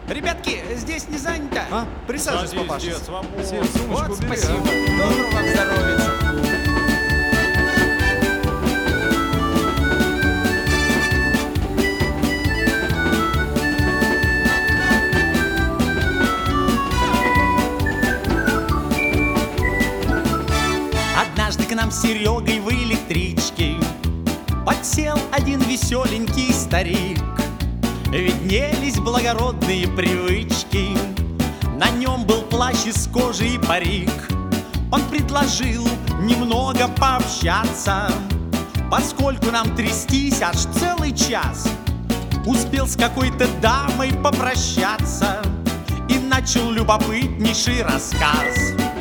Ребятки, здесь не занято. А? Присаживайтесь, папаша. Дед, свободно. Сев, сумочку Вот, бери, спасибо. а? Доброго вам здоровья. Однажды к нам с Серегой в электричке подсел один веселенький старик. Виднелись благородные привычки, на нем был плащ из кожи и парик. Он предложил немного пообщаться, поскольку нам трястись аж целый час. Успел с какой-то дамой попрощаться и начал любопытнейший рассказ.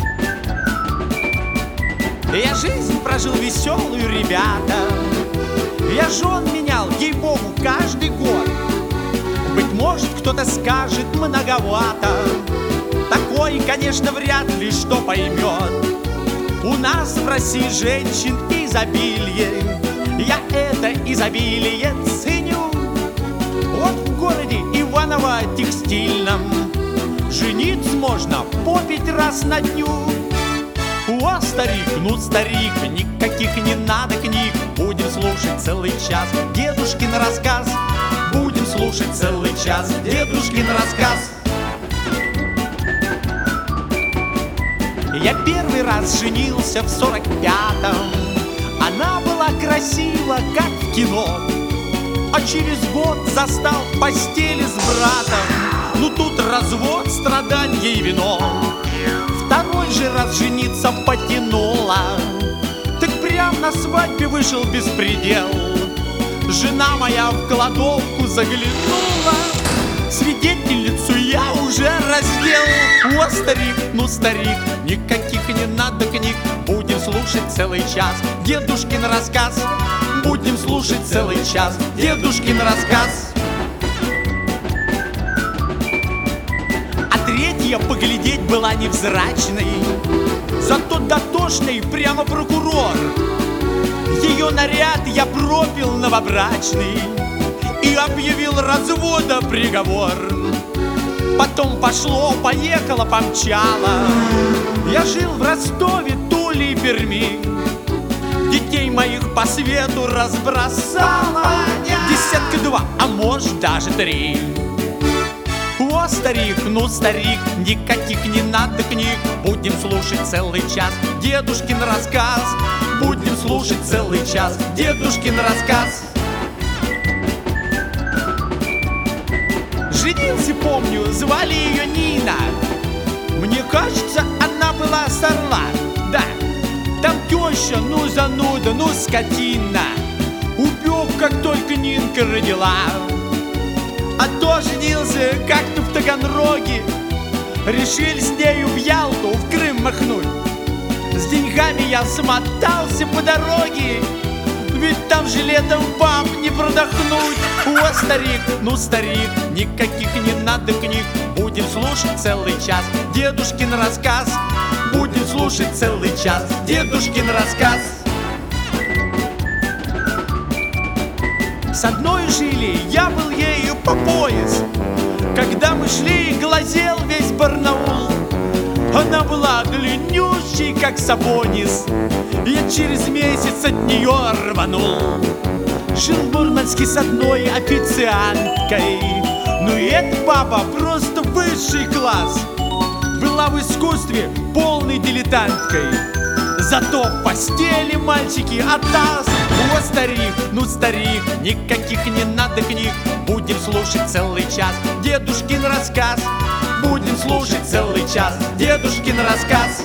Я жизнь прожил веселую, ребята. Я жен менял, ей-богу, каждый год. Быть может, кто-то скажет многовато. Такой, конечно, вряд ли что поймет. У нас в России женщин изобилие. Я это изобилие ценю. Вот в городе Иваново-Текстильном жениться можно по 5 раз на дню. О, старик, ну старик, никаких не надо книг. Будем слушать целый час дедушкин рассказ. Будем слушать целый час дедушкин рассказ. Я первый раз женился в 45-м. Она была красива, как в кино. А через год застал в постели с братом. Ну тут развод, страданье и вино. Второй же раз жениться потянула. Так прям на свадьбе вышел беспредел. Жена моя в кладовку заглянула. Свидетельницу я уже раздел. О, старик, ну старик, никаких не надо книг. Будем слушать целый час дедушкин рассказ. Будем слушать целый час дедушкин рассказ. А третья поглядеть была невзрачной, зато дотошный прямо прокурор. Ее наряд я пропил новобрачный и объявил развода приговор. Потом пошло, поехало, помчало. Я жил в Ростове, Туле и Перми. Детей моих по свету разбросала десятка два, а может даже 3. О, старик, ну старик, никаких не надо книг. Будем слушать целый час дедушкин рассказ. Будем слушать целый час дедушкин рассказ. Женился, помню, звали ее Нина. Мне кажется, она была с Орла. Да, там теща, ну зануда, ну скотина. Упек, как только Нинка родила. А то женился как-то в Таганроге. Решили с нею в Ялту, в Крым махнуть. С деньгами я смотался по дороге, ведь там же летом баб не продохнуть. О, старик, ну старик, никаких не надо книг. Будем слушать целый час дедушкин рассказ. Будем слушать целый час дедушкин рассказ. С одной жили, я был ею по пояс. Когда мы шли, глазел весь Барнаул. Она была длиннющей, как Сабонис. Я через месяц от нее рванул. Жил в Мурманске с одной официанткой. Ну и эта баба просто высший класс. Была в искусстве полной дилетанткой. Зато в постели мальчики атас. О, старик, ну старик, никаких не надо книг. Будем слушать целый час дедушкин рассказ. Будем слушать целый час дедушкин рассказ.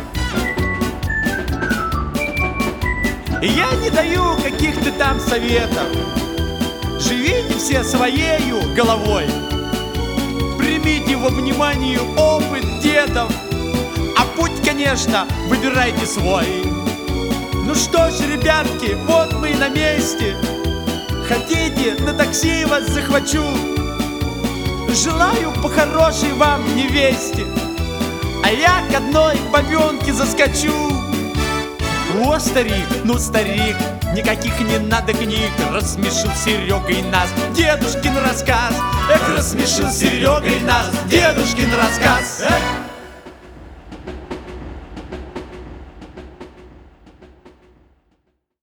Я не даю каких-то там советов. Живите все своею головой. Примите во внимание опыт дедов. А путь, конечно, выбирайте свой. Ну что ж, ребятки, вот мы и на месте. Хотите, на такси вас захвачу. Желаю по хорошей вам невесте, а я к одной бабенке заскочу. О, старик, ну старик, Никаких не надо книг, рассмешил Серегой нас дедушкин рассказ. Эх, рассмешил Серегой нас дедушкин рассказ. Эх!